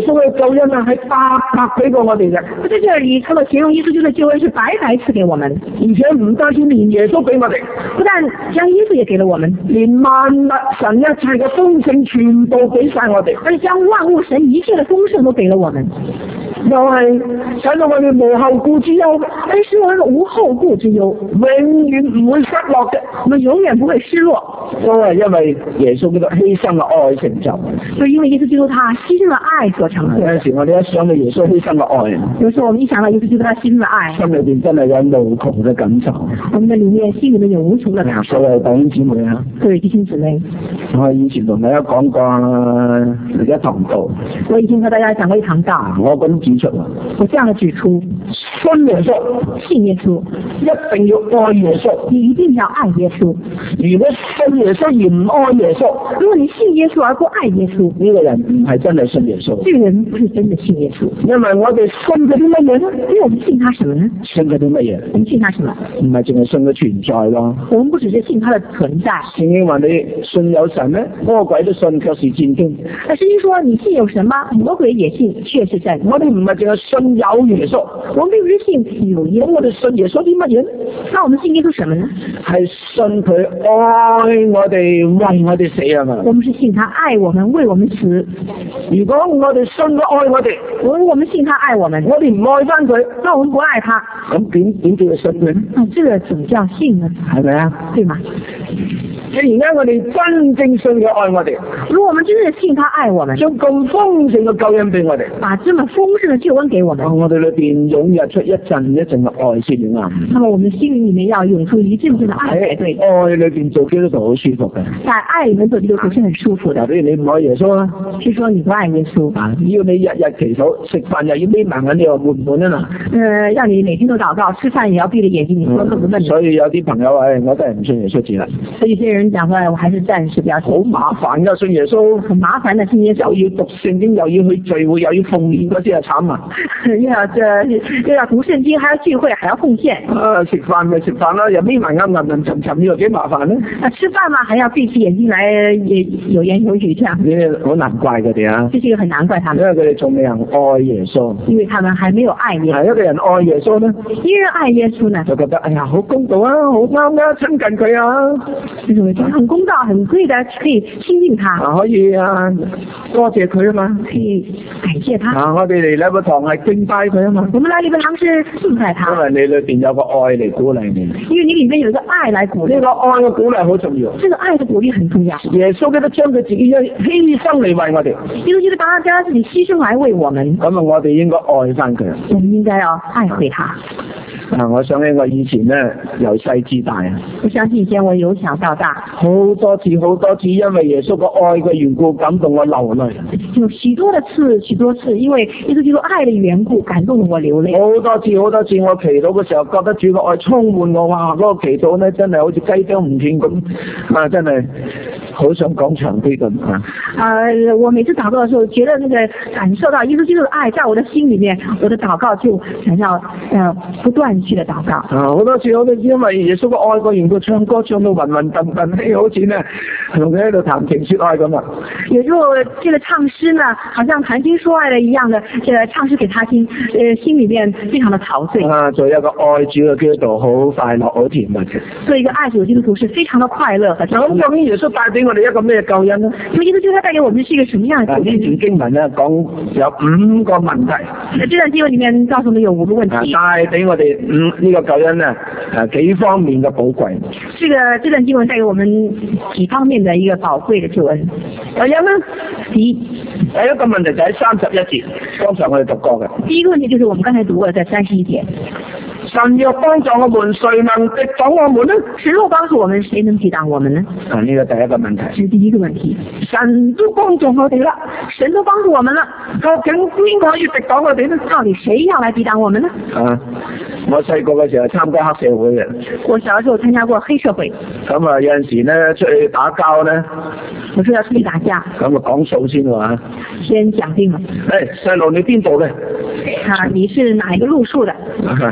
穌嘅救恩啊，係白白俾過我哋嘅。 在這裏他們形容耶穌基督的救恩是白白賜給我們， 而且唔單止連耶穌俾我哋， 不但將耶穌也給了我們， 連萬物神一切嘅豐盛全部俾晒我哋， 而且將萬物神一切的豐盛都給了我們， 又係使到我哋無後顧之憂， 而使我們無後顧之憂， 永遠唔會失落嘅， 我們永遠不會失落， 都係因為耶穌基督犧牲嘅愛成就。 就因為耶穌基督他犧牲了愛所成就。 有陣時我哋一想到耶穌犧牲嘅愛， 有時候我們一想到耶穌基督他犧牲的愛， 心裏邊真係有無窮嘅感受。 我們的裏面心裏面有無窮的感受。 所有弟兄姊妹啊， 各位弟兄姊妹， 我以前同大家講過一堂道， 我已經和大家講過一堂道， 我咁指出， 我這樣的指出， 信耶穌， 信耶穌， 一定要愛耶穌， 你一定要愛耶穌。 如果信耶穌而唔愛耶穌， 如果你信耶穌而不愛耶穌， 呢個人唔係真係信耶穌。 這個人不是真的信耶穌。 因為我哋信嗰啲乜嘢呢？ 因為我們信他什麼呢？ 信嗰啲乜嘢？ 我們信他什麼？ 唔係淨係信佢存在咯。 我們不只是信他的存在。 聖經話你信有神咩？魔鬼都信，卻是戰驚。 聖經說你信有神嗎？魔鬼也信，卻是戰驚。 我哋唔係淨係信有耶穌， 我們並不是信有耶穌。 我哋信耶穌啲乜嘢？ 那我們信耶穌什麼呢？ 係信佢愛我哋，為我哋死啊嘛。 我們是信他愛我們，為我們死。 如果我哋信佢愛我哋， 我們信他愛我們， 我哋唔愛翻佢， 那我們不愛他， 咁點叫佢信佢呢？ 這個怎麼叫信呢？ 係咪啊？ 對嗎？ 既然咧，我哋真正信佢愛我哋， 如果我們真正信他愛我們， 將咁豐盛嘅救恩俾我哋， 把這麼豐盛的救恩給我們， 我哋裏邊湧入出一陣一陣嘅愛先啱。 那麼我們心裏面要湧出一陣陣的愛才對。 愛裏邊做基督徒好舒服嘅， 在愛裏面做基督徒是很舒服的。 比如你唔愛耶穌啊， 是說你不愛耶穌， 要你日日祈禱，食飯又要眯埋眼，你話悶唔悶啊嗱？ 讓你每天都禱告，吃飯也要閉着眼睛，你說悶不悶？ 所以有啲朋友話，我都係唔信耶穌字啦。 所以有些人講說，我還是暫時不要信。 好麻煩噶，信耶穌很麻煩的，信耶穌又要讀聖經，又要去聚會，又要奉獻，嗰啲啊慘啊！ 又要讀聖經，還要聚會，還要奉獻。 食飯咪食飯啦，又眯埋眼吟沉沉，呢個幾麻煩呢？ 吃飯嘛，還要閉起眼睛來有言有語這樣。 呢好難怪佢哋啊！ 這是一個很難怪他們， 因為佢哋仲未能愛耶穌。 因為他們還沒有愛耶穌。 係一個人愛耶穌呢， 一個人愛耶穌呢， 就覺得哎呀好公道啊，好啱啊，親近佢啊， 認為很公道，很可以的，可以親近他。 可以啊，多謝佢啊嘛， 可以感謝他。 我哋嚟禮拜堂係敬拜佢啊嘛。 我們來禮拜堂是敬拜他。 因為你裏邊有個愛嚟鼓勵你。 因為你裏面有一個愛來鼓勵。 呢個愛嘅鼓勵好重要。 這個愛的鼓勵很重要。 耶穌基督將佢自己犧牲嚟為我哋。 耶穌基督把他將自己犧牲來為我們。 咁啊，我哋應該愛翻佢。 我們應該要愛回他。 我想起我以前咧由細至大啊， 我相信以前我由小到大好多次，因為耶穌個愛嘅緣故感動我流淚。 有許多次，因為耶穌基督愛的緣故感動我流淚。 好多次，我祈禱嘅時候覺得主個愛充滿我，哇！嗰個祈禱咧真係好似雞啄唔斷咁，真係好想講長啲咁啊！ 我每次禱告的時候，覺得那個感受到耶穌基督的愛在我的心裏面，我的禱告就想要不斷去的禱告。 好多次我都因為耶穌個愛個緣故唱歌唱到暈暈沌沌，好似呢同佢喺度談情說愛咁啊！ 有時候這個唱詩呢，好像談情說愛的一樣的，唱詩給他聽，心裏面非常的陶醉。 做一個愛主嘅基督徒好快樂好甜蜜嘅。 做一個愛主嘅基督徒是非常的快樂和甜蜜。 咁究竟耶穌帶俾我哋一個咩救恩呢？ 因為耶穌基督他帶給我們是一個什麼樣的救恩？ 呢段經文呢講有5個問題。 這段經文裏面告訴我們有5個問題。 帶俾我哋呢個救恩呢幾方面嘅寶貴。 這段經文帶給我們幾方面的一個寶貴的救恩。 第一呢，第一個問題就喺31節，剛才我哋讀過嘅。 第一個問題就是我們剛才讀過的在31節。 神若幫助我們，誰能敵擋我們呢？ 神若幫助我們，誰能抵擋我們呢？ 呢個第一個問題。 這是第一個問題。 神都幫助我哋啦， 神都幫助我們了， 究竟邊個可以敵擋我哋呢？ 到底誰要來抵擋我們呢？ 我細個嘅時候參加黑社會嘅。我小時候參加過黑社會。 咁有陣時呢出去打交呢， 我說要出去打架。 咁講數先喎。 先講定了。 細路你邊度嘅？ 你是哪一個路數的？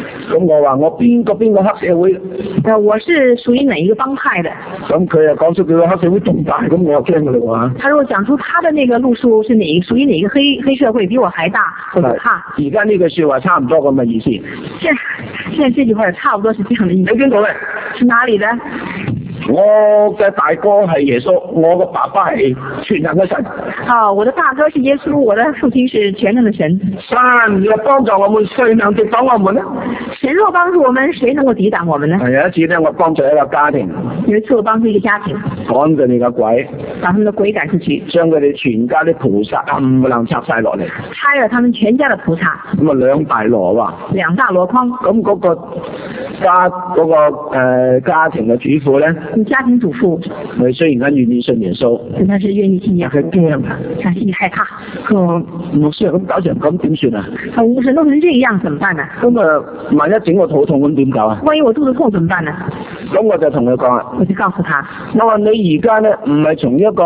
咁我話我邊個黑社會， 我是屬於哪一個幫派的？ 咁佢又講出佢個黑社會仲大，咁我就驚㗎啦喎。 他如果講出他的那個路數是屬於哪一個黑社會，比我還大，我就怕。 而家呢句説話差唔多咁嘅意思。 現在這句話差不多是這樣的意思。 你邊度咧？ 是哪裡的？ 我嘅大哥係耶穌，我個爸爸係全能嘅神。 我的大哥是耶穌，我的父親是全能的神。 神若幫助我們，誰能敵擋我們呢？ 神若幫助我們，誰能夠抵擋我們呢？ 有一次咧，我幫助一個家庭。 有一次我幫助一個家庭， 趕佢哋嘅鬼， 把他們的鬼趕出去， 將佢哋全家啲菩薩冚唪唥拆晒落嚟， 拆了他們全家的菩薩。 咁啊兩大籮喎， 兩大籮筐。 咁嗰個家庭嘅主婦咧， 家庭主婦， 佢雖然願意信耶穌， 但是願意信耶穌， 佢驚啊， 他心裡害怕。 牧師咁搞成咁點算啊？ 牧師弄成這樣怎麼辦呢？ 咁啊，萬一整個肚痛咁點搞啊？ 萬一我肚子痛怎麼辦呢？ 咁我就同佢講啦， 我就告訴他， 我話你而家咧唔係從一個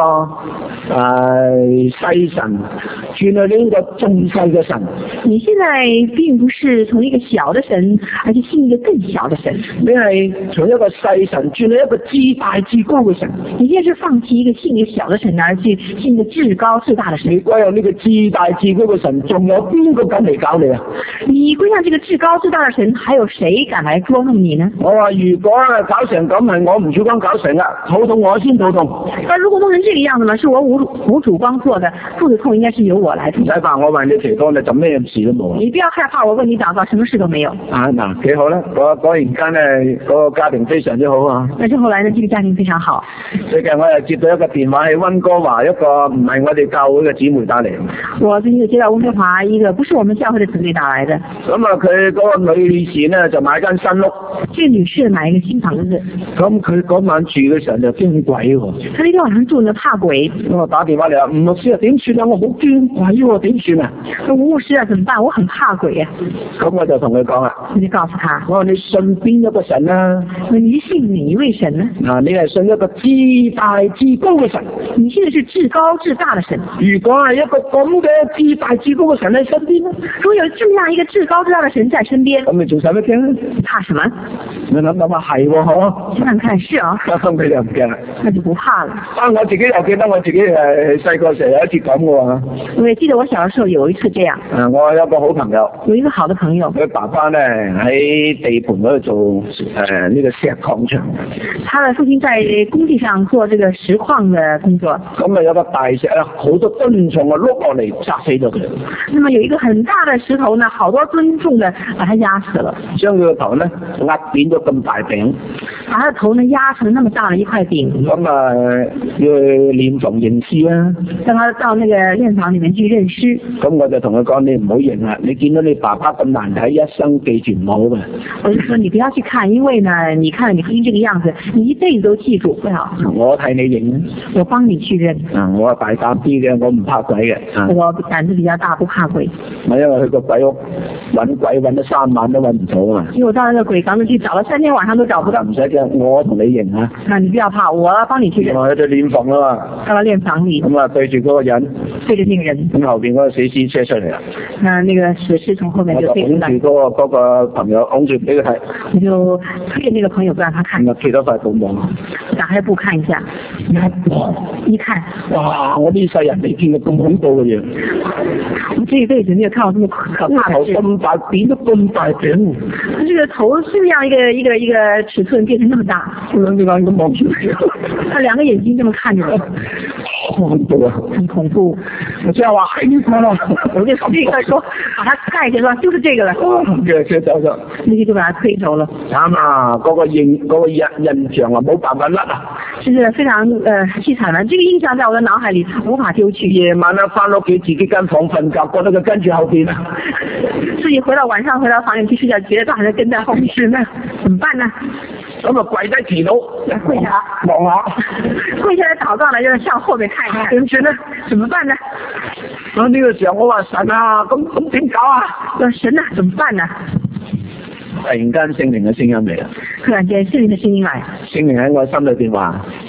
細神轉去呢個仲細嘅神。 你現在並不是從一個小的神，而是信一個更小的神。 你係從一個細神轉去一個至大至高嘅神。 你現在是放棄一個信一個小的神，而去信一個至高至大的神。 你歸向呢個至大至高嘅神，仲有邊個敢嚟搞你啊？ 你歸向這個至高至大的神，還有誰敢來捉弄你呢？ 我話如果搞成咁係我唔主光搞成啊，肚痛我先肚痛。 如果弄成這個樣子呢，是我無主光做的，肚子痛應該是由我來做。 唔使怕，我為你祈禱，你就咩事都冇。 你不要害怕，我為你禱告，什麼事都沒有。 嗱，幾好啦！果然間咧，嗰個家庭非常之好啊。 但是後來呢，這個家庭非常好。 最近我又接到一個電話，係溫哥華一個唔係我哋教會嘅姊妹打嚟。 我最近就接到溫哥華一個不是我們教會的姊妹打來的。 咁啊，佢嗰個女士呢，就買間新屋。 這個女士買一個新房子。 咁佢嗰晚住嘅時候就驚鬼喎。 佢那天晚上住呢怕鬼。 我打電話嚟話，吳牧師啊，點算啊？我好驚鬼喎，點算啊？ 吳牧師啊，怎麼辦？我很怕鬼啊。 咁我就同佢講啦， 我就告訴他， 我話你信邊一個神啊？ 你信哪一位神呢？ 你係信一個至大至高嘅神。 你信的是至高至大的神。 如果係一個咁嘅至大至高嘅神喺身邊呢？ 如果有這麼樣一個至高至大的神在身邊， 咁你仲使乜驚？ 怕什麼？ 你諗諗下係喎，嗬？ 想想看是啊。 咁你就唔驚啦？ 那就不怕了。 我自己又記得我自己細個時候有一次咁嘅喎。 我也記得我小時候有一次這樣。 我有個好朋友， 有一個好的朋友， 佢爸爸呢喺地盤嗰度做呢個石礦場。 他的父親在工地上做這個石礦的工作。 咁啊有個大石啊，好多噸重啊碌落嚟砸死咗佢。 那麼有一個很大的石頭呢，好多噸重的把他壓死了。 將佢個頭呢壓扁咗咁大餅。 把他的頭呢壓成那麼大的一塊餅。 咁啊要去殮房認屍啦。 讓他到那個殮房裏面去認屍。 咁我就同佢講，你唔好認啦，你見到你爸爸咁難睇，一生記住唔好嘅。 我就說你不要去看，因為呢，你看你父親這個樣子，你一輩子都記住不了。 我替你認。 我幫你去認。 我係大膽啲嘅，我唔怕鬼嘅。 我膽子比較大，不怕鬼。 因為去個鬼屋揾鬼揾咗3晚都揾唔到啊嘛。 因為我到那個鬼房子去找了3天晚上都找不到。 唔使驚，我同你認啊。 你不要怕，我幫你去認。 我喺度殮房啦嘛。 到了殮房裏。 咁啊對住嗰個人。 對着那個人。 咁後邊嗰個死屍車出嚟啦。 那個死屍從後面就飛出來。 我就拱住嗰個朋友，拱住俾佢睇。 我就推着那個朋友不讓他看。 咁啊揭咗塊布望。 打開布看一下。一看。 哇！我呢世人未見過咁恐怖嘅嘢。 我這一輩子沒有看過這麼可怕的事。 咁大扁都咁大餅。 他這個頭是這樣一個尺寸變成那麼大。 兩隻眼咁望住佢。 他兩個眼睛這麼看着我。 好恐怖啊！ 很恐怖。 我即係話係呢個咯。 我就立刻說，把他蓋起來，就是這個了。 佢走咗。 立即就把他推走了。 慘啊！嗰個印象啊，冇辦法甩啊！ 就是非常淒慘啦！這個印象在我的腦海裏無法丟去。 夜晚啊，翻屋企自己間房瞓覺，覺得佢跟住後邊啊。 自己晚上回到房裏去睡覺，覺得他好像跟在後面。是呢，怎麼辦呢？ 咁啊跪低祈禱， 跪下望下， 跪下來禱告呢，就是向後面看一看。點算呢？怎麼辦呢？ 呢個時候我話神啊，咁點搞啊？ 神啊，怎麼辦呢？ 突然間聖靈嘅聲音嚟啦。 突然間聖靈嘅聲音嚟。 聖靈喺我心裏邊話。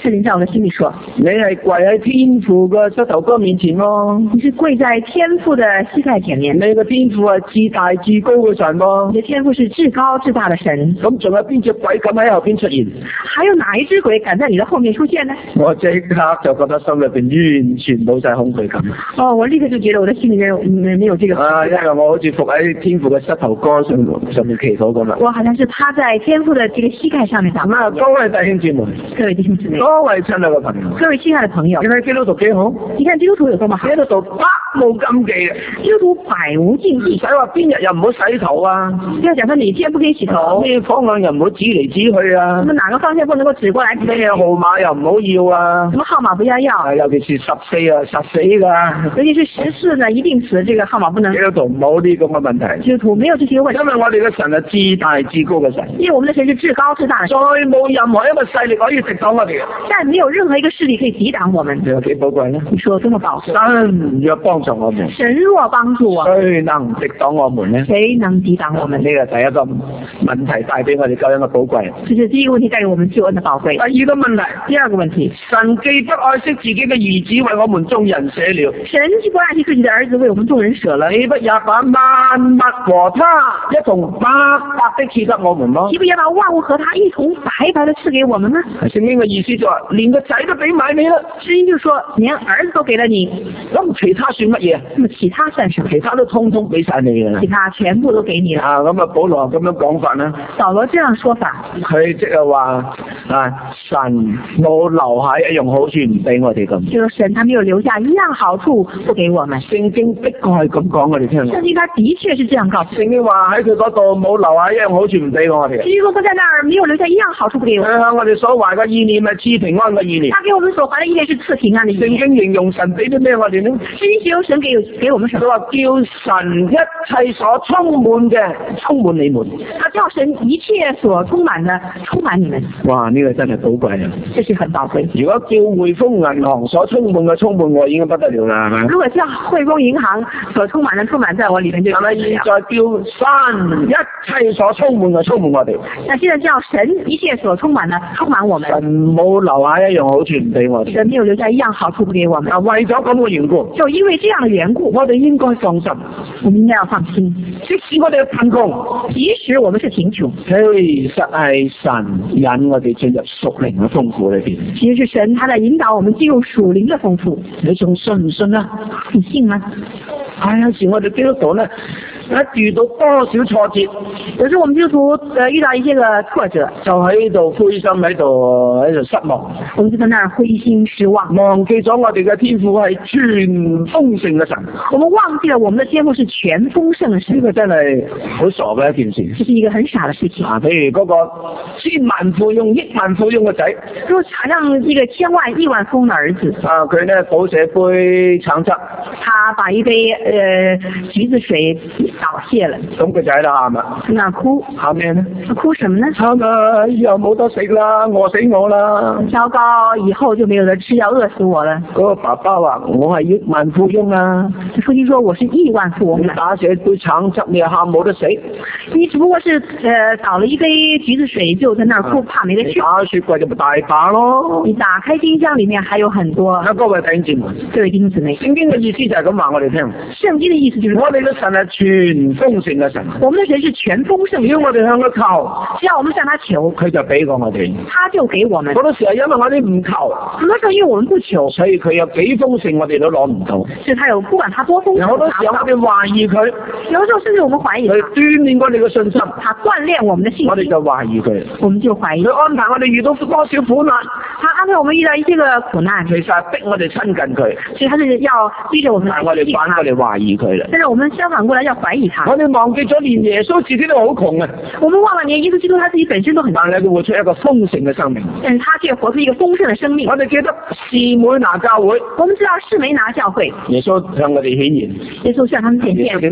聖靈在我的心裏說， 你係跪喺天父嘅膝頭哥面前咯， 你是跪在天父的膝蓋前面， 你個天父係至大至高嘅神咯。 你的天父是至高至大的神。 咁仲有邊隻鬼敢喺後邊出現？ 還有哪一隻鬼敢在你的後面出現呢？ 我即刻就覺得心裏邊完全冇晒恐懼感。 哦，我立刻就覺得我的心裏面沒有這個。 因為我好似伏喺天父嘅膝頭哥上面祈禱咁啦。 我好像是趴在天父的這個膝蓋上面禱告。 各位弟兄姊妹， 各位弟兄姊妹， 各位親愛嘅朋友， 各位親愛的朋友， 你睇基督徒幾好？ 你看基督徒有多麼好？ 基督徒百無禁忌嘅， 基督徒百無禁忌。 唔使話邊日又唔好洗頭啊！ 不要講說哪天不可以洗頭， 咩方向又唔好指嚟指去啊！ 咁哪個方向不能夠指過來？ 咩號碼又唔好要啊！ 什麼號碼不要要？ 尤其是14啊，實死㗎。 尤其是14呢，一定死，這個號碼不能。 基督徒冇呢咁嘅問題。 基督徒沒有這些問題。 因為我哋嘅神係至大至高嘅神。 因為我們的神是至高至大的神。 再冇任何一個勢力可以敵擋我哋嘅。 但沒有任何一個勢力可以抵擋我們。 你有幾寶貴呢？ 你說多麼寶貴？ 神若幫助我們， 神若幫助我們， 誰能敵擋我們呢？ 誰能抵擋我們？ 呢個第一個問題帶俾我哋救恩嘅寶貴。 這是第一個問題帶給我們救恩的寶貴。 第二個問題， 第二個問題， 神既不愛惜自己嘅兒子為我們眾人捨了， 神既不愛惜自己的兒子為我們眾人捨了， 豈不也把萬物和他一同白白的賜給我們嗎？ 豈不也把萬物和他一同白白的賜給我們嗎？ 聖經嘅意思就話，連個仔都俾埋你啦。 聖經就說，連兒子都給了你， 咁其他算乜嘢？ 咁其他算什麼？ 其他都通通俾晒你嘅。 其他全部都給你了。 咁啊，保羅咁樣講法呢？ 保羅這樣說法， 佢即係話神冇留下一樣好處唔俾我哋咁。 就是神他沒有留下一樣好處不給我們。 聖經的確係咁講，我哋聽。 聖經他的確是這樣告訴。 聖經話喺佢嗰度冇留下一樣好處唔俾我哋。 至於說他在那兒沒有留下一樣好處不給我們。 我哋所懷嘅意念係賜平安嘅意念。 他給我們所懷的意念是賜平安的意念。 聖經形容神俾啲咩我哋呢？ 聖經形容神給我們什麼？ 佢話叫神一切所充滿嘅充滿你們。 他叫神一切所充滿的充滿你們。 哇！呢個真係寶貴啊！ 這是很寶貴。 如果叫匯豐銀行所充滿嘅充滿我已經不得了啦，係咪？ 如果叫匯豐銀行所充滿的充滿在我裏面就不得了。 現在叫神一切所充滿嘅充滿我哋。 那現在叫神一切所充滿的充滿我們。 神冇留下一樣好處唔俾我哋。 神沒有留下一樣好處不給我們。 為咗咁嘅緣故， 就因為這樣的緣故， 我哋應該放心。 我們應該要放心。 即使我哋貧窮， 即使我們是貧窮， 其實係神引我哋進入屬靈嘅豐富裏邊。 其實是神他在引導我們進入屬靈的豐富。 你仲信唔信啊？ 你信嗎？ 有時我哋基督徒呢，一遇到多少挫折， 有時我們基督徒遇到一些個挫折， 就喺度灰心，喺度失望。 我們就在那兒灰心失望， 忘記咗我哋嘅天父係全豐盛嘅神。 我們忘記了我們的天父是全豐盛的神。 呢個真係好傻嘅一件事。 這是一個很傻的事情。 譬如嗰個千萬富翁、億萬富翁嘅仔， 就好像一個千萬億萬富翁的兒子。 佢呢倒瀉杯橙汁， 他把一杯橘子水倒瀉了。 咁佢就喺度喊啦， 在那哭， 喊咩呢？ 哭什麼呢？ 喊啊！以後冇得食啦，餓死我啦！ 糟糕，以後就沒有得吃，要餓死我了。 嗰個爸爸話：我係億萬富翁啊！ 父親說：我是億萬富翁。 你打瀉杯橙汁，你又喊冇得死？ 你只不過是倒了一杯橘子水，就在那兒哭，怕沒得吃。 打雪櫃就咪大把咯。 你打開冰箱裏面還有很多。 各位弟兄姊妹， 各位弟兄姊妹， 聖經嘅意思就係咁話我哋聽。 聖經的意思就是我哋嘅神係全豐盛嘅神。 我們的神是全豐盛的。 只要我哋向佢求， 只要我們向他求， 佢就俾過我哋。 他就給我們。 好多時係因為我哋唔求， 很多時候因為我們不求， 所以佢有幾豐盛我哋都攞唔到。 所以他有不管他多豐盛， 好多時候我哋懷疑佢， 有的時候甚至我們懷疑他， 佢鍛鍊我哋嘅信心， 他鍛鍊我們的信心， 我哋就懷疑佢， 我們就懷疑。 佢安排我哋遇到多少苦難， 他安排我們遇到一些個苦難， 其實係逼我哋親近佢， 所以他是要逼着我們來我哋反過嚟懷疑佢啦。 但是我們相反過來要懷疑他。 我哋忘記咗連耶穌自己都好窮啊！ 我們忘了連耶穌基督他自己本身都很窮， 但係佢活出一個豐盛嘅生命。 但是他卻活出一個豐盛的生命。 我哋記得士每拿教會， 我們知道士每拿教會， 耶穌向我哋顯現。 耶穌向他們顯現。 點同佢講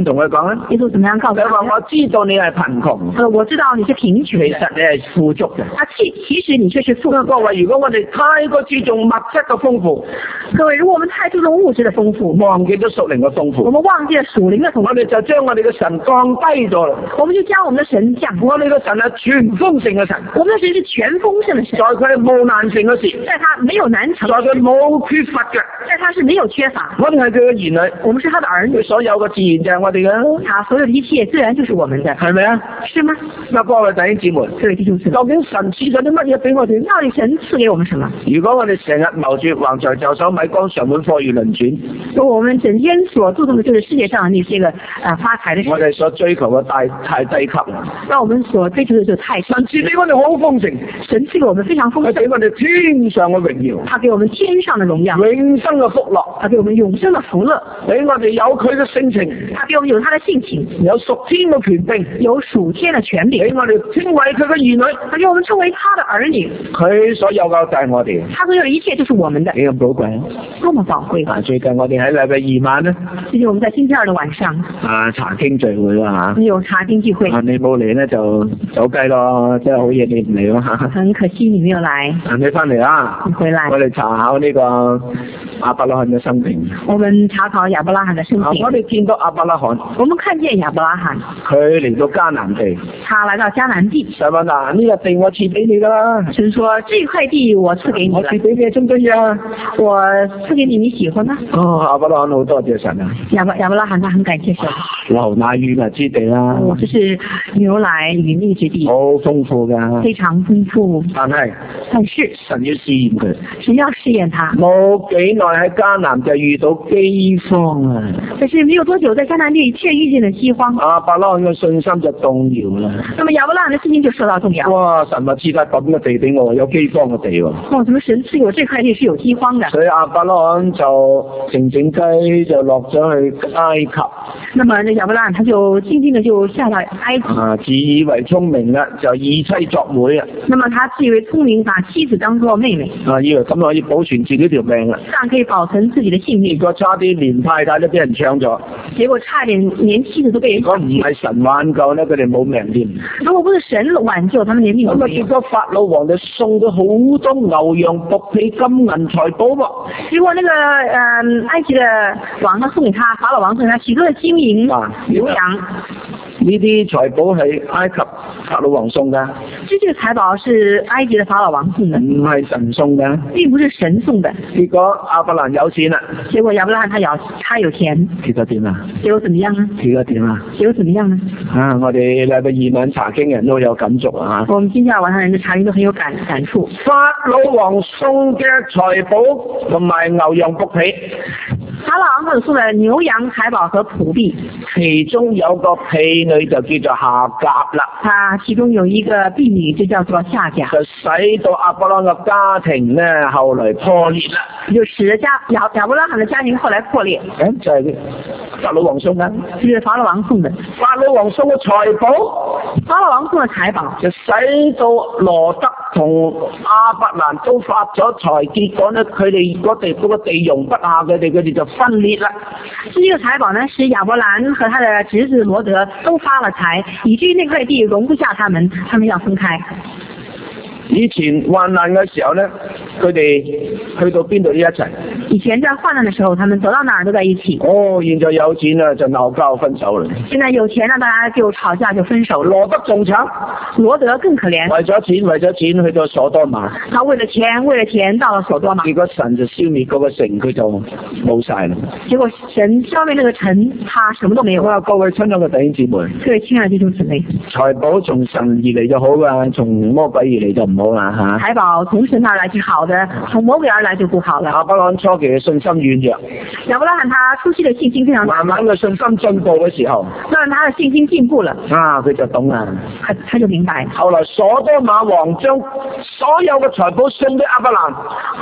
啊？ 耶穌怎麼樣告訴佢話他？ 我知道你係貧窮， 我知道你是貧其窮的， 實你係富足嘅。 其實你卻是富足的。 各位，如果我哋太過注重物質嘅豐富， 各位，如果我們太注重物質的豐富， 忘記咗屬靈嘅豐我富， 們忘記了屬靈的豐富， 我哋就將我哋嘅神降低咗啦。 我們就將我們的神降低。 我哋嘅神係全豐盛嘅神， 我們的神是全豐盛的神在，佢係冇難成嘅事， 在他沒有難成在，佢冇缺乏嘅。 在他是沒有缺乏。 我哋係佢嘅兒女， 我們是他的兒女佢，所有嘅自然就係我哋嘅， 他所有的一切自然就是我們的， 係咪啊？ 是嗎？ 嗱，各位弟兄姊妹， 各位弟兄姊妹， 究竟神賜咗啲乜嘢俾我哋？ 到底神賜給我們什麼？ 如果我哋成日謀住橫財就手、米缸常滿、貨如輪轉， 如果我們整天所注重的就是世界上的那些個發財的事， 我哋所追求嘅太低級啦。 那我們所追求的就太少。 神賜俾我哋好豐盛， 神賜給我們非常豐盛， 佢俾我哋天上嘅榮耀、 他給我們天上的榮耀， 永生嘅福樂， 他給我們永生的福樂， 俾我哋有佢嘅性情， 他給我們有他的性情， 有屬天嘅權柄， 有屬天的權柄， 俾我哋稱為佢嘅兒女。 他給我們稱為他的兒女， 佢所有嘅就係我哋， 他所有的一切就是我們的， 幾咁寶貴啊！ 多麼寶貴！ 最近我哋喺禮拜二晚咧， 最近我們在星期二的晚上查經聚會啦有查經聚會， 你冇嚟咧就走雞咯，真係好嘢你唔嚟咯嚇。 很可惜你沒有來， 你翻嚟啦， 你回來我，哋查考呢個亞伯拉罕嘅生平。 我們查考亞伯拉罕的生平我，哋見到亞伯拉罕， 我們看見亞伯拉罕， 佢嚟到迦南地， 他來到迦南地， 神話嗱，呢個地我賜俾你噶啦， 神說這塊地我賜給你了， 我賜俾你中唔中意啊？ 我賜給你，你喜歡嗎？ 亞伯拉罕好多謝神啊！ 亞伯拉罕他很感謝神， 流奶與蜜之地啦， 這是牛奶與蜜之地， 好豐富噶。 非常豐富， 但係但是神要試驗佢， 神要試驗他， 冇幾耐喺迦南就遇到饑荒啊！ 但是沒有多久在迦南地卻遇見了饑荒， 亞伯拉罕嘅信心就動搖啦。 那麼亞伯拉罕的信心就受到動搖。 哇！神話賜塊咁嘅地俾我，有饑荒嘅地喎。 哦，怎麼神賜給我這塊地是有饑荒的？ 所以亞伯拉罕就靜靜雞就落咗去埃及。 那麼那亞伯拉罕他就靜靜的就下到埃及。 自以為聰明啦，就以妻作媒啊！ 那麼他自以為聰明，把妻子當作妹妹， 以為咁可以保存自己條命啦。 這樣可以保存自己的性命。 結果差啲連太太都俾人搶咗。 結果差點連妻子都被人如果唔係神挽救咧，佢哋冇命添。 如果不是神挽救，他們連命都咁啊， 沒有結。果法老王就送咗好多牛羊僕婢金銀財寶喎。 結果那個埃及的王呢送給他，法老王送給他許多的金銀牛羊。 呢啲財寶係埃及法老王送㗎， 這個財寶是埃及的法老王送的， 唔係神送㗎。 並不是神送的。 結果亞伯蘭有錢啦， 結果亞伯拉罕他有錢， 結果點啊？ 結果怎麼樣呢？ 結果點啊？ 結果怎麼樣呢？ 我哋禮拜二晚查經人都有感觸啊！ 我們今天晚上人的查經都很有感觸。 法老王送嘅財寶同埋牛羊僕婢， 法老王他送的牛羊財寶和僕婢， 其中有個婢女就叫做夏甲啦。 他其中有一個婢女就叫做夏甲， 就使到亞伯拉罕嘅家庭咧，後來破裂啦。 就使得亞伯拉罕的家庭後來破裂。 就係法老王送嘅， 是法老王送的。 法老王送嘅財寶， 法老王送的財寶， 就使到羅德同亞伯蘭都發咗財，結果咧佢哋嗰個地容不下，佢哋就分裂啦。 這個財寶呢，使亞伯蘭和他的侄子羅德都發了財，以至於那塊地容不下他們要分開。 以前患難嘅時候咧，佢哋去到邊度都一齊。 以前在患難的時候，他們走到哪兒都在一起。 現在有錢啦，就鬧交分手啦。 現在有錢了，大家就吵架就分手了。 羅德仲慘， 羅德更可憐， 為咗錢去到所多瑪。 他為了錢到了所多瑪。 結果神就消滅嗰個城，佢就冇晒啦。 結果神消滅那個城，他什麼都沒有。 各位親愛嘅弟兄姊妹， 各位親愛的弟兄姊妹， 財寶從神而嚟就好噶，從魔鬼而嚟就唔好啦嚇。 財寶從神而來是好的，從魔鬼而來就不好了。 亞伯拉罕初期嘅信心軟弱， 亞伯拉罕他初期的信心非常， 慢慢嘅信心進步嘅時候， 當他的信心進步了， 佢就懂啦。 他就明白。 後來所多瑪王將所有嘅財寶送俾亞伯蘭，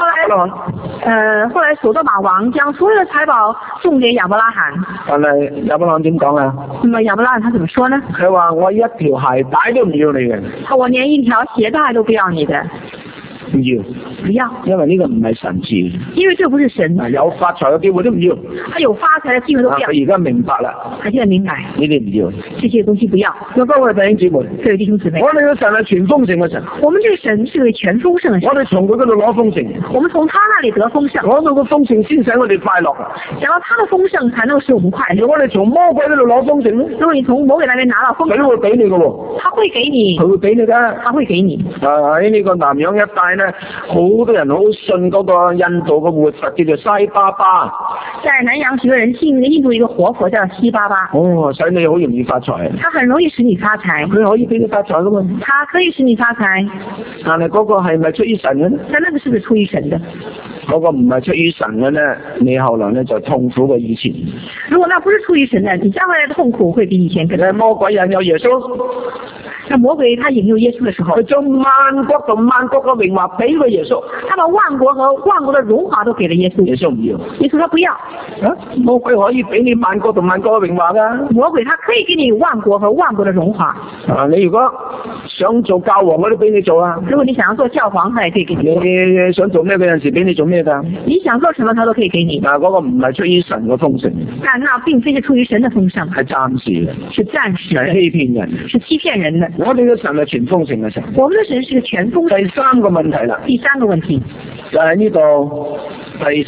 後來所多瑪王將所有的財寶送給亞伯拉罕。 但係亞伯蘭點講啊？ 那麼亞伯拉罕他怎麼說呢？ 佢話我一條鞋帶都唔要你嘅。 我連一條鞋帶都不要你的。 唔要， 不要， 因為呢個唔係神賜， 因為這不是神， 有發財嘅機會都唔要。 他有發財的機會都不要。 佢而家明白啦， 他現在明白， 呢啲唔要。 這些東西不要。 各位弟兄姊妹， 各位弟兄姊妹， 我哋嘅神係全豐盛嘅神， 我們這個神是個全豐盛的神， 我哋從佢嗰度攞豐盛， 我們從他那裡得豐盛， 攞到個豐盛先使我哋快樂。 想到他的豐盛才能使我們快樂。 如果我哋從魔鬼嗰度攞豐盛咧， 如果你從魔鬼那邊拿到豐盛， 佢都會俾你嘅喎， 他會給你， 佢會俾你㗎。 他會給你。 喺呢個南洋一帶咧，好多人好信嗰個印度嘅活佛叫做西巴巴。 在南洋許多人信印度一個活佛叫西巴巴。 哦，使你好容易發財。 他很容易使你發財， 佢可以俾你發財噶嘛？ 他可以使你發財。 但係嗰個係咪出於神嘅咧？ 但那個是不是出於神的？ 嗰個唔係出於神嘅咧，你後來咧就痛苦過以前。 如果那不是出於神的，你將來的痛苦會比以前更多。 魔鬼引誘耶穌， 那魔鬼他引誘耶穌的時候， 佢將萬國同萬國嘅榮華俾佢耶穌， 他把萬國和萬國的榮華都給了耶穌。 耶穌唔要， 耶穌他不要。 魔鬼可以俾你萬國同萬國嘅榮華噶。 魔鬼他可以給你萬國和萬國的榮華。 你如果想做教皇，我都俾你做啊。 如果你想要做教皇，他也可以給你。 你想做咩嗰陣時，俾你做咩噶？ 你想做什麼，他都可以給你。 嗰個唔係出於神嘅豐盛， 但那並非是出於神的豐盛， 係暫時嘅， 是暫時的， 係欺騙人， 是欺騙人的。 我哋嘅神係全豐盛嘅神。 我們的神是個全豐盛。 第三個問題啦， 第三個問題就喺呢度第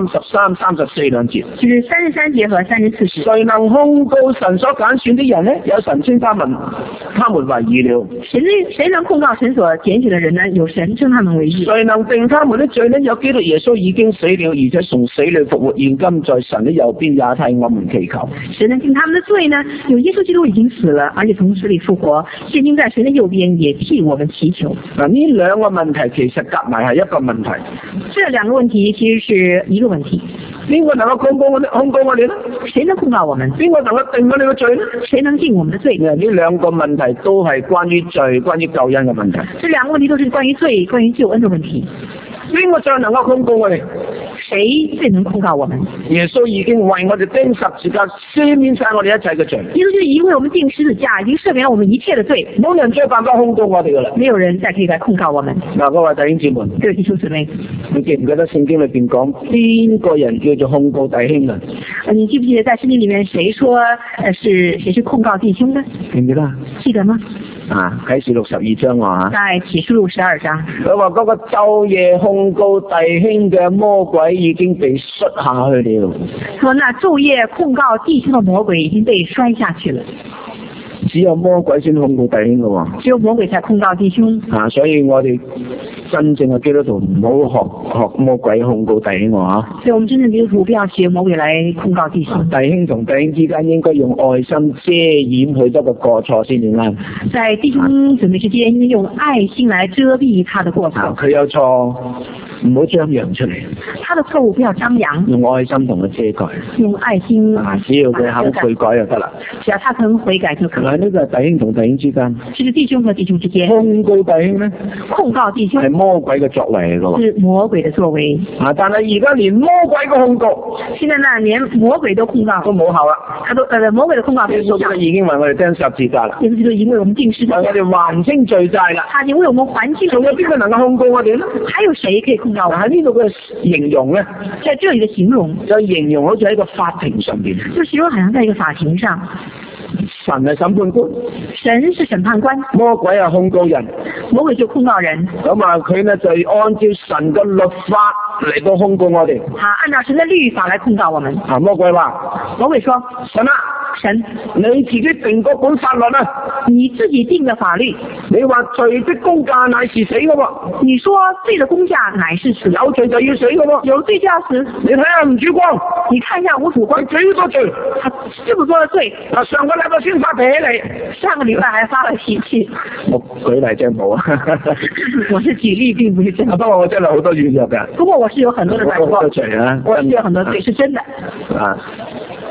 33、34兩節， 就是33節和34節。 誰能控告神所揀選的人呢？有神稱他們為義了。 誰能控告神所揀選的人呢？有神稱他們為義。 誰能定他們的罪呢？有基督耶穌已經死了，而且從死裏復活，現今在神的右邊，也替我們祈求。 誰能定他們的罪呢？有耶穌基督已經死了，而且從死裏復活，現今在神的右邊，也替我們祈求。 嗱，呢兩個問題其實夾埋係一個問題。 這兩個問題其實是一個問題。 邊個能夠控告我哋呢？ 誰能控告我們？ 邊個能夠定我哋嘅罪呢？ 誰能定我們的罪？ 呢兩個問題都係關於罪、關於救恩嘅問題。 這兩個問題都是關於罪、關於救恩的問題。 邊個最能夠控告我哋？ 誰最能控告我們？ 耶穌已經為我哋釘十字架，赦免晒我哋一切嘅罪。 耶穌就已經為我們釘十字架，已經赦免了我們一切的罪。 冇人再辦法控告我哋噶啦， 沒有人再可以來控告我們。 嗱，各位弟兄姊妹， 各位弟兄姊妹， 你記唔記得聖經裏邊講邊個人叫做控告弟兄啊？ 你記不記得在聖經裏面誰說誰是控告弟兄的？ 記唔記得？ 記得嗎？ 啟示錄12章啊， 在啟示錄12章， 佢話嗰個晝夜控告弟兄嘅魔鬼已經被摔下去了。 說那晝夜控告弟兄的魔鬼已經被摔下去了。 只有魔鬼先控告弟兄嘅喎， 只有魔鬼才控告弟兄。 所以我哋真正嘅基督徒唔好學魔鬼控告弟兄啊！ 所以我們真正基督徒不要學魔鬼來控告弟兄。 弟兄同弟兄之間應該用愛心遮掩許多嘅過錯先至啱。 在弟兄姊妹之間，應該用愛心來遮蔽他的過錯。 佢有錯，唔好張揚出嚟。 他的錯誤不要張揚， 用愛心同佢遮蓋。 用愛心。 只要佢肯悔改就得啦。 只要他肯悔改就可以。 呢個係弟兄同弟兄之間。 其實弟兄和弟兄之間。 控告弟兄咧？ 控告弟兄係魔鬼嘅作為嚟㗎。 是魔鬼的作為。 但係而家連魔鬼嘅控告， 現在呢連魔鬼都控告都冇效啦。 他都魔鬼的控告都冇效。 已經為我哋釘十字架啦。 耶穌基督已經為我們釘十字架。 為我哋還清罪債啦。 他已經為我們還清。 仲有邊個能夠控告我哋呢？ 還有誰可以控告我們？ 喺呢度嘅形容咧， 在這裏的形容就形容好似喺個法庭上邊， 就形容好像在一個法庭上。 神係審判官， 神是審判官， 魔鬼係控告人， 魔鬼就控告人。 咁佢呢就按照神嘅律法嚟到控告我哋。 按照神嘅律法來控告我們。 魔鬼話： 魔鬼說， 神啊， 神， 你自己定嗰本法律啊， 你自己定嘅法律。 你話罪的工價乃是死嘅喎， 你說罪的工價乃是死， 有罪就要死嘅喎， 有罪就要死。 你睇下吳主光， 你看一下吳主光幾多罪， 他這麼多的罪。 上個禮拜先發脾氣， 上個禮拜還發了脾氣。 我舉例啫冇啊， 我是舉例，並不是真的。 不過我真係好多軟弱嘅。 不過我是有很多的軟弱， 罪啊， 我是有很多罪，是真的。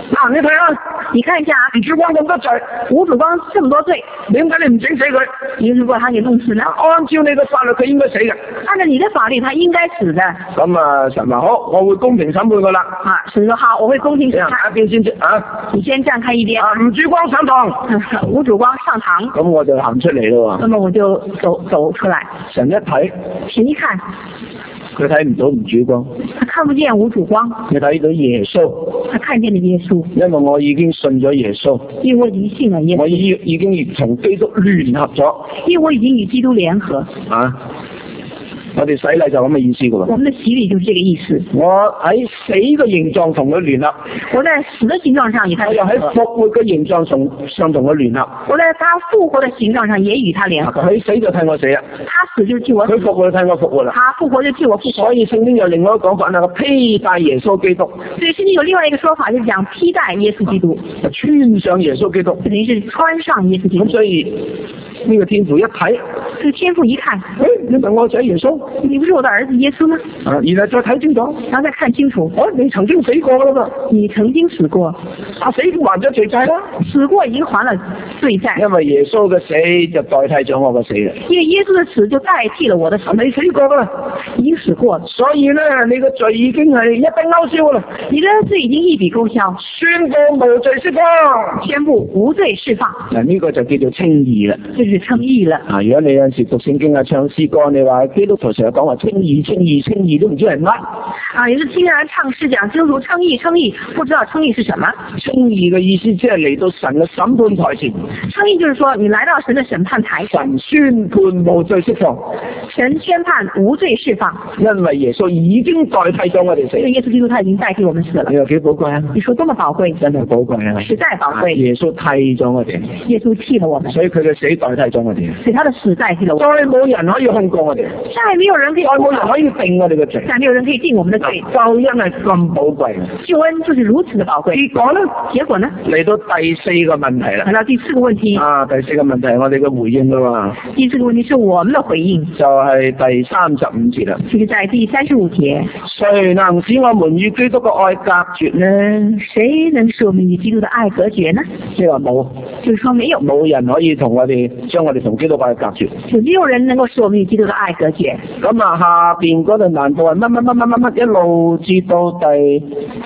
嗱，你睇下， 你看一下， 吳主光咁多罪， 吴主光這麼多罪， 點解你唔整死佢？ 你如果他給弄死呢？ 按照你嘅法律，佢應該死嘅。 按照你的法律，他應該死的。 咁啊，神話好，我會公平審判佢啦。 啊，神說好，我會公平審判。 一邊先啊， 你先站開一邊。 啊，吳主光上堂， 吳主光上堂。 咁我就行出嚟咯。 那麼我就走出來。 神一睇， 神一看， 佢睇唔到吳主光， 他看不見吳主光， 佢睇到耶穌， 他看見了耶穌。 因為我已經信咗耶穌， 因為我已經信了耶穌， 我已經同基督聯合咗， 因為我已經與基督聯合。 啊！我哋洗禮就咁嘅意思噶喎。 我們的洗禮就是這個意思。 我喺死嘅形狀同佢聯合。 我在死的形狀上與他聯合。 我又喺復活嘅形狀上同佢聯合。 我在他復活的形狀上也與他聯合。 佢死就替我死啊！ 他死就替我死。 佢復活就替我復活啦。 他復活就替我復活。 所以聖經有另外一個講法啦，披戴耶穌基督。 所以聖經有另外一個說法，就是講披戴耶穌基督， 穿上耶穌基督， 等於是穿上耶穌基督。 咁所以呢個天父一睇， 這個天父一看， 你唔係我仔耶穌， 你不是我的兒子耶穌嗎？ 然後再睇清楚， 然後再看清楚， 你曾經死過啦嘛， 你曾經死過， 死還咗罪債啦， 死過已經還了罪債， 因為耶穌嘅死就代替咗我嘅死啦， 因為耶穌嘅死就代替了我的死， 你死過啦， 已經死過， 所以咧你嘅罪已經係一筆勾銷啦， 你的罪已經一筆勾銷， 宣布無罪釋放， 宣布無罪釋放， 嗱呢個就叫做稱義啦， 就是稱義了。 啊，如果你有陣時讀聖經啊、唱詩歌，你話基督徒成日講話稱義、稱義、稱義，都唔知係乜。 啊，也是聽人唱詩講基督徒稱義，不知道稱義是什麼。 稱義嘅意思即係嚟到神嘅審判台前。 稱義就是說你來到神嘅審判台前， 神宣判無罪釋放。 神宣判無罪釋放， 因為耶穌已經代替咗我哋死。 因為耶穌基督他已經代替我們死了。 你話幾寶貴啊？ 你說多麼寶貴？ 真係寶貴啊！ 實在寶貴。 耶穌替咗我哋。 耶穌替了我們。 所以佢嘅死代替咗我哋。 所以他的死代替了我們。 再冇人可以控告我哋。 再沒有人可以。 再冇人可以定我哋嘅罪。 再沒有人可以定我們的罪。 救恩係咁寶貴。 救恩就是如此的寶貴。結果呢？嚟到第四個問題啦。 嚟到第四個問題。 啊，第四個問題係我哋嘅回應噶嘛。 第四個問題是我們的回應。 就係第35節啦。 就是在第35節。 誰能使我們與基督嘅愛隔絕呢？ 誰能使我們與基督的愛隔絕呢？ 即係話冇。 就是說沒有。 冇人可以同我哋將我哋同基督嘅愛隔絕。 就沒有人能夠使我們與基督的愛隔絕。 咁啊，下邊嗰度難道係乜一路至到第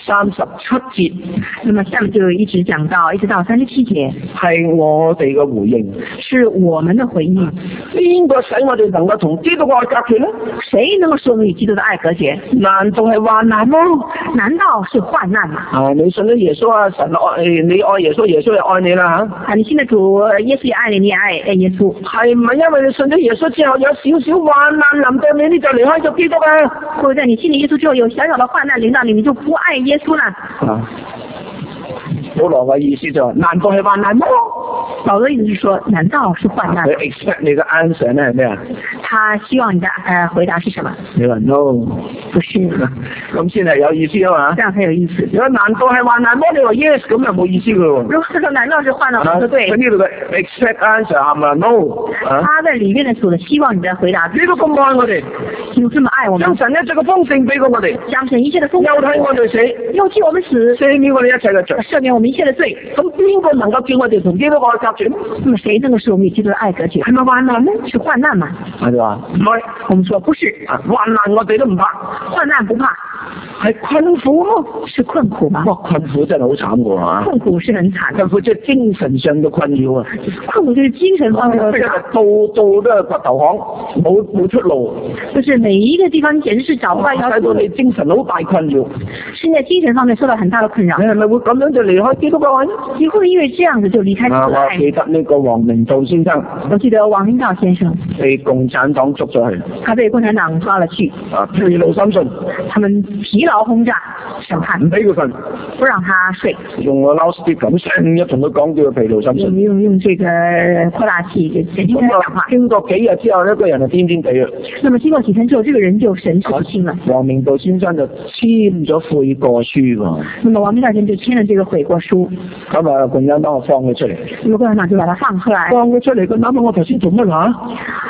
37節。 那麼下面就一直講到37節。 係我哋嘅回應。 是我們的回應。 邊個使我哋能夠同基督嘅愛隔絕呢？ 誰能夠使我們與基督的愛隔絕？ 難道係患難麼？ 難道是患難嗎？ 啊，你信咗耶穌啊，神愛你愛耶穌，耶穌又愛你啦吓。 啊，你信得主，耶穌也愛你，你也愛耶穌。 係唔係因為你信咗耶穌之後有少少患難臨到你，你就離開咗基督啊？ 或者在你信了耶穌之後有小小的患難臨到你，你就不愛耶穌啦？ 啊，保羅嘅意思就係，難道係患難麼？ 保羅意思是說，難道是患難？ 佢 expect 你嘅 answer 咧係咩啊？ 他希望你的回答是什麼？ 你話 no， 不是， 咁先係有意思啊嘛？ 這樣才有意思。 如果難道係患難麼？你話 yes，咁就冇意思噶喎。 如果說難道是患難，我說對。 佢呢度嘅 expect answer 係咪 no？ 他在裏面的說的希望你的回答。 你都咁愛我哋， 有這麼愛我們， 將神一切嘅豐盛俾過我哋， 將神一切的豐盛， 又替我哋死， 又替我們死， 赦免我哋一切嘅罪， 赦免我們一切的罪。 咁邊個能夠叫我哋同基督愛隔絕？ 那麼誰能夠使我們與基督的愛隔絕？ 係咪患難呢？ 是患難嘛？ 我哋話唔係， 我們說不是， 患難我哋都唔怕， 患難不怕， 係困苦咯， 是困苦嘛？ 哇，困苦真係好慘噶吓！ 困苦是很慘， 困苦即係精神上嘅困擾啊！ 困苦就是精神方面的困擾， 到都係掘頭巷，冇出路， 就是每一個地方簡直是找不到一條路， 使到你精神好大困擾， 現在精神方面受到很大的困擾。 你係咪會咁樣就離開基督嘅愛呢？ 你會因為這樣子就離開基督的愛？ 我記得呢個王明道先生， 我記得王明道先生被共產黨捉咗去， 他被共產黨抓了去， 疲勞審訊， 他們疲勞轟炸審判， 唔俾佢瞓， 不讓他睡， 用個 loudspeaker 咁聲一同佢講叫佢疲勞審訊， 用這個擴大器就直接講話。 經過幾日之後，一個人就癲癲地啦。 那麼經過幾天之後，這個人就神志不清了。 王明道先生就簽咗悔過書喎。 那麼王明道先生就簽了這個悔過書。 咁啊，共產黨就放佢出嚟。 那麼共產黨就把他放出來。 放佢出嚟，佢諗下我頭先做乜話？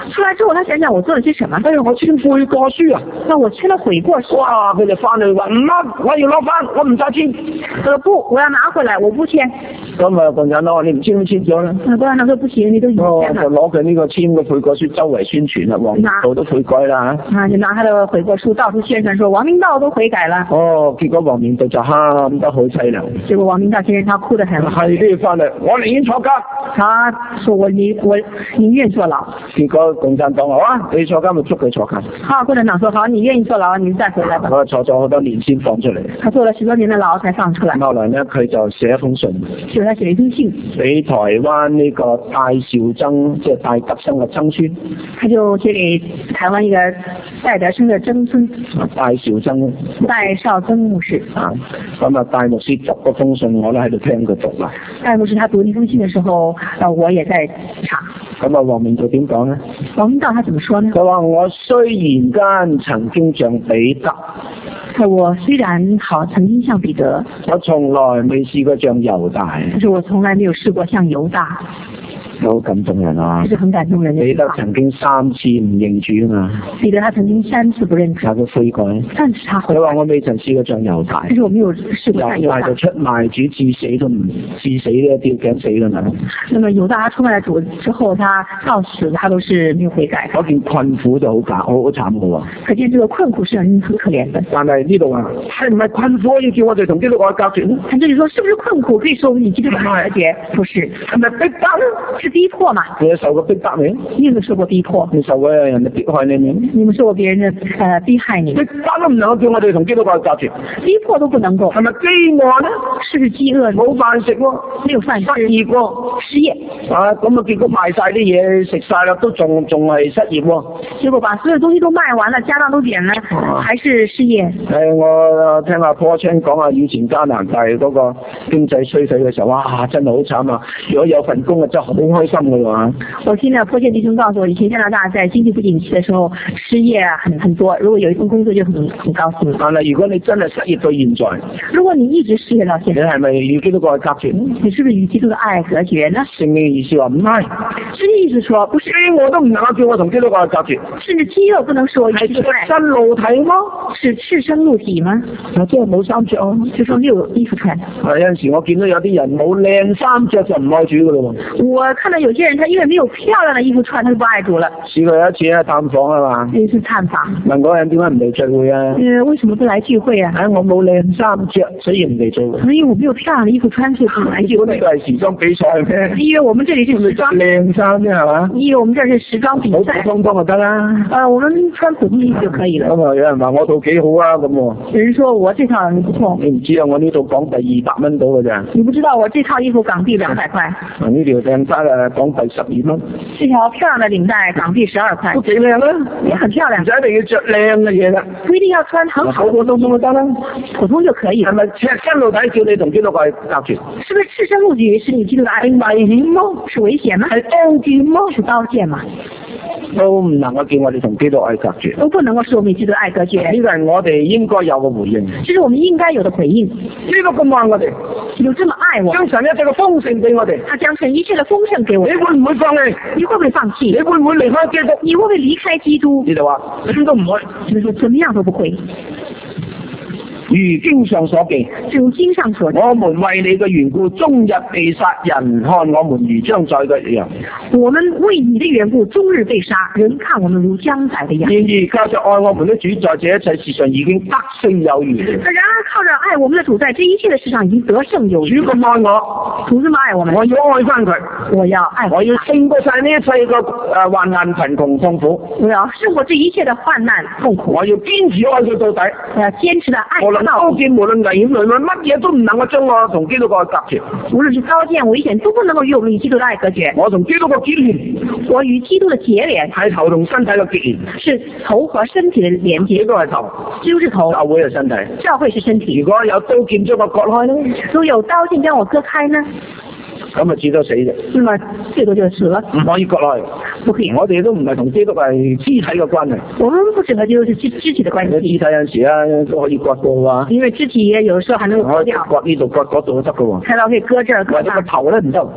出來之後，他想想我做了些什麼。 我簽悔過書啊！ 那我簽了悔過書。 哇！佢就翻嚟話唔得，我要攞翻，我唔再簽。 不，我要拿回來，我不簽。 咁啊，共產黨話你唔簽都簽咗啦。 共產黨說不行，你都已經簽了。 就攞佢呢個簽嘅悔過書周圍宣傳啦，黃明道都悔改啦嚇。 就拿他的悔過書到處宣傳，說王明道都悔改了。 結果黃明道就喊得好凄涼。 結果王明道先生他哭得很。 係都要翻嚟，我寧願坐監。 他說我寧願坐牢。 結果共產黨話你坐監咪捉佢坐監。 共產黨說好，你願意坐牢，你再回來吧。 我坐咗好多年先放出嚟。 他坐了10多年的牢才放出來。 後來呢，佢就寫一封信。 就他寫了一封信。俾台灣呢個戴兆曾，即係戴德生嘅曾孫。 他就寫給台灣一個戴德生的曾孫。 戴兆曾。 戴少曾牧師。 咁啊，戴牧師讀嗰封信，我都喺度聽佢讀啦。 戴牧師他讀呢封信嘅時候，我也在場。 咁啊，黃明道點講呢？ 黃明道他怎麼說呢？ 佢話我雖然間曾經像彼得。 我雖然曾經像彼得， 我從來未試過像猶大。 但是我從來沒有試過像猶大。 好感動人啊！ 這是很感動人的。 彼得曾經3次唔認主啊嘛。 彼得他曾經3次不認主。 但佢悔改。 但是他悔改。 佢話我未曾試過像猶大。 但是我沒有試過像猶大。 猶大就出賣主至死都唔至死咧，吊頸死㗎嘛。 那麼猶大他出賣了主之後，他到死他都是沒有悔改。 嗰件困苦就好慘嘅喎。 可見這個困苦是很可憐的。 但係呢度啊，係唔係困苦要叫我哋同基督教隔絕呢？ 他這裡說，是不是困苦可以說你基督教隔絕？不是。 係咪逼迫呢？ 是逼迫嘛？ 你有受過逼迫未？ 你有冇受過逼迫？ 你受過人哋迫害你未？ 你們受過別人的逼害你？ 逼迫都唔能夠叫我哋同基督教隔絕。 逼迫都不能夠。 係咪飢餓呢？ 是不是飢餓？ 冇飯食喎， 沒有飯吃。 失業喎， 失業。 咁啊結果賣晒啲嘢食晒啦，都仲係失業喎。 結果把所有東西都賣完了，家當都點了，還是失業。 我聽阿坡青講啊，以前加拿大嗰個經濟衰退嘅時候，哇，真係好慘啊！如果有份工啊，真係好開心㗎喎。 我聽到坡青弟兄告訴我，以前加拿大在經濟不景氣的時候，失業啊很多，如果有一份工作就很高興。 但係如果你真係失業到現在， 如果你一直失業到現在， 你係咪與基督教隔絕？ 你是不是與基督的愛隔絕呢？ 聖經意思話唔係， 聖經意思說不是， 我都唔能夠叫我同基督教隔絕。 甚至飢餓不能說與基督的愛。 赤身露體嗎？ 是赤身露體嗎？ 即係冇衫着啊， 就說沒有衣服穿。 有陣時我見到有啲人冇靚衫着就唔愛主噶咯喎。 我看到有些人，他因為沒有漂亮的衣服穿，他就不愛主了。 試過有一次喺探訪啊嘛。 有一次探訪。 問嗰人點解唔嚟聚會啊？ 為什麼不來聚會啊？ 我冇靚衫着，所以唔嚟聚會。 因為我沒有漂亮的衣服穿，所以不來聚會。 呢個係時裝比賽咩？ 因為我們這裡是時裝。 靚衫啫係嘛？ 因為我們這是時裝比賽。 普通就得啦。 我們穿普通衣服就可以了。 咁啊，有人話我套幾好啊咁喎。 有人說我這套不錯。 你唔知啊？我呢套港幣200蚊到㗎咋？ 你不知道我這套衣服港幣200塊。 呢條領帶啊，港幣12蚊。 這條漂亮的領帶港幣12塊。 都幾靚啊！ 也很漂亮。 唔使一定要着靚嘅嘢啦。 不一定要穿很好。 普通就得啦。 普通就可以。 係咪赤身露體叫你同基督教隔絕？ 是不是赤身露體是你基督的愛？ 危險嗎？ 是危險嗎？ 係刀劍嗎？ 是刀劍嗎？ 都唔能夠叫我哋同基督愛隔絕。 都不能夠使我們基督愛隔絕。 呢個係我哋應該有嘅回應。 這是我們應該有的回應。 基督咁愛我哋， 有這麼愛我， 將神一切嘅豐盛俾我哋。 他將神一切的豐盛給我。 你會唔會放棄？ 你會不會放棄？ 你會唔會離開基督？ 你會不會離開基督？ 呢度話，咁都唔會。 就是說，怎麼樣都不會。 如經上所記， 如經上所記， 我們為你嘅緣故，終日被殺，人看我們如將宰嘅羊。 我們為你的緣故，終日被殺，人看我們如將宰的羊。 然而靠着愛我們的主，在這一切事上已經得勝有餘。 然而靠着愛我們的主，在這一切的事上已經得勝有餘。 主咁愛我， 主這麼愛我們， 我要愛翻佢， 我要愛， 我要勝過晒呢一切嘅患難、貧窮、痛苦。 我要勝過這一切的患難、痛苦。 我要堅持愛佢到底， 我要堅持的愛無論刀劍，無論危險雷乜嘢都唔能夠將我同基督教隔絕。 無論是刀劍危險，都不能夠與我們與基督的愛隔絕。 我同基督嘅結連， 我與基督的結連係頭同身體嘅結連， 是頭和身體的連接。 呢個係頭， 基督是頭， 教會係身體， 教會是身體。 如果有刀劍將我割開呢？ 如果有刀劍將我割開呢？ 咁啊，至多死啫。 那麼最多就死了， 唔可以割開。 不可以。 我哋都唔係同基督係肢體嘅關係。 我們不只和基督是肢體的關係。 肢體有陣時啊都可以割嘅喎。 因為肢體有時候還能夠割掉。 割呢度割嗰度都得嘅喎。 睇到可以割這兒割那。 個頭咧唔得。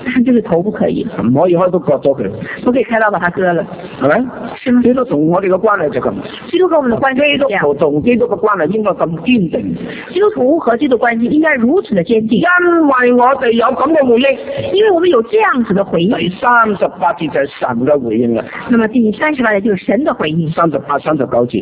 就是頭不可以， 唔可以開刀割咗佢， 不可以開刀把它割了， 係咪？ 是嗎？ 基督同我哋嘅關係就咁， 基督跟我們的關係是這樣， 同基督嘅關係應該咁堅定。 基督徒和基督關係應該如此的堅定， 因為我哋有咁嘅回應。 因為我們有這樣子的回應。 第38節就係神嘅回應啦。 那麼第38節就是神的回應。 38、39節。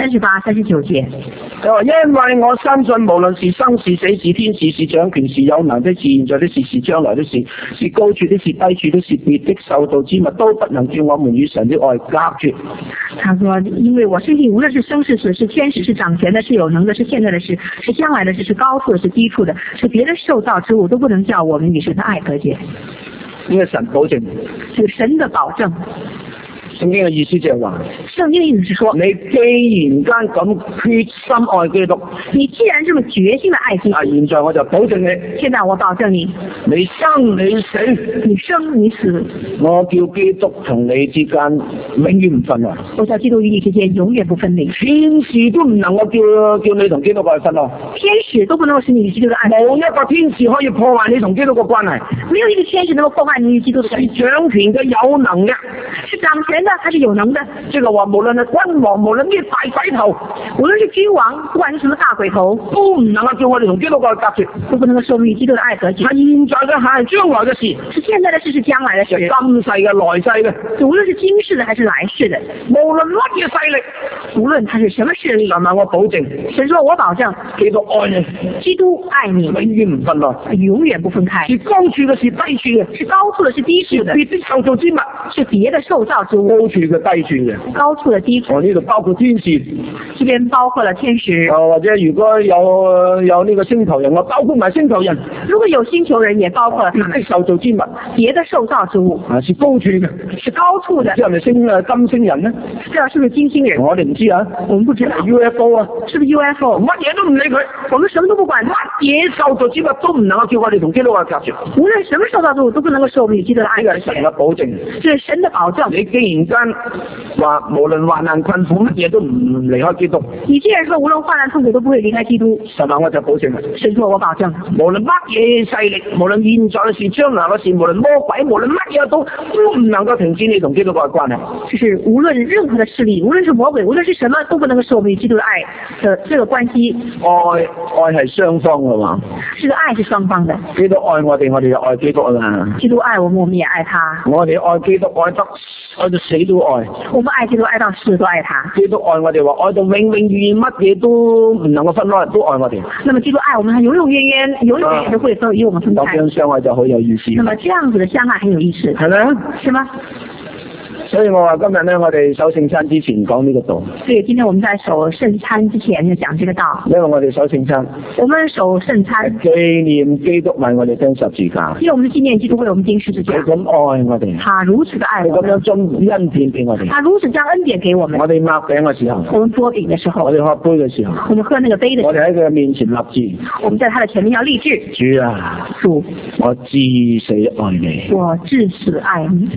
38、39節。 佢話：因為我相信，無論是生是死，是天使，是掌權，是有能的，是現在的事，是將來的事，是高處的，是低處的，是別的受造之物，都不能叫我們與神的愛隔絕。 他說：因為我相信，無論是生是死，是天使，是掌權的，是有能的，是現在的事，是將來的事，是高處的，是低處的，是別的受造之物，都不能叫我們與神的愛隔絕。 呢個神保證， 是神的保證。 聖經嘅意思就係話， 聖經的意思是說， 你既然間咁決心愛基督， 你既然這麼決心的愛基督， 現在我就保證你， 現在我保證你， 你生你死， 你生你死， 我叫基督同你之間永遠唔分開， 我叫基督與你之間永遠不分離， 天使都唔能夠叫你同基督愛分開， 天使都不能夠使你與基督的愛， 冇一個天使可以破壞你同基督嘅關係， 沒有一個天使能夠破壞你與基督的關係， 係掌權嘅有能嘅， 是掌權的，他是有能的， 即係話無論係君王，無論咩大鬼頭， 無論是君王，不管是什麼大鬼頭， 都唔能夠叫我哋同基督嘅愛隔絕， 都不能夠受與基督的愛隔絕。 係現在嘅係將來嘅事， 是現在的事，是將來的事， 今世嘅來世嘅， 無論是今世的還是來世的， 無論乜嘢勢力， 無論它是什麼勢力， 係咪我保證？ 神說我保證， 基督愛你， 基督愛你， 永遠唔分開， 永遠不分開， 是高處嘅，是低處嘅， 是高處的，是低處的， 別的受造之物， 是別的受造之物， 高處嘅低處嘅， 高處的低處， 我呢度包括天使， 這邊包括了天使， 或者如果有呢個星球人，我包括埋星球人， 如果有星球人，也包括了別的受造之物， 別的受造之物， 是高處嘅， 是高處的， 即係咪金星人呢？ 這是不是金星人？ 我哋唔知啊， 我們不知道 UFO 啊， 是不是 UFO？ 乜嘢都唔理佢， 我們什麼都不管， 乜嘢受造之物都唔能夠叫我哋同基督愛隔絕， 無論什麼受造之物都不能夠受我們與基督的愛隔絕。 呢個係神嘅保證， 這是神的保證。 你既然間話無論患難困苦乜嘢都唔離開基督， 你既然說無論患難痛苦都不會離開基督， 神話我就保證啦。 神說我保證， 無論乜嘢勢力，無論現在嘅事、將來嘅事，無論魔鬼，無論乜嘢都唔能夠停止你同基督嘅關係。 就是無論任何的勢力，無論是魔鬼，無論是什麼，都不能夠使我們與基督的愛的這個關係。 愛係雙方嘅嘛， 這個愛是雙方的。 基督愛我哋，我哋就愛基督啦。 基督愛我們，我們也愛他。 我哋愛基督愛到死都愛。 我們愛基督愛到死都愛他。 基督愛我哋話愛到永永遠遠，乜嘢都唔能夠分開，都愛我哋。 那麼基督愛我們，他永永遠遠、永永遠遠都會與我們分開。 咁樣相愛就好有意思。 那麼這樣子的相愛很有意思， 係咪啊？ 是嗎？ 所以我話今日咧，我哋守聖餐之前講呢個道。 所以今天我們在守聖餐之前就講這個道。 因為我哋守聖餐， 我們守聖餐紀念基督為我哋釘十字架。 因為我們紀念基督為我們釘十字架。 佢咁愛我哋， 他如此的愛我們， 佢咁樣將恩典俾我哋。 他如此將恩典給我們。 我哋擘餅嘅時候， 我們擘餅的時候， 我哋喝杯嘅時候， 我們喝那個杯的時候， 我哋喺佢面前立志， 我們在他的前面要立志。 主啊， 主， 我至死愛你。 我至死愛你。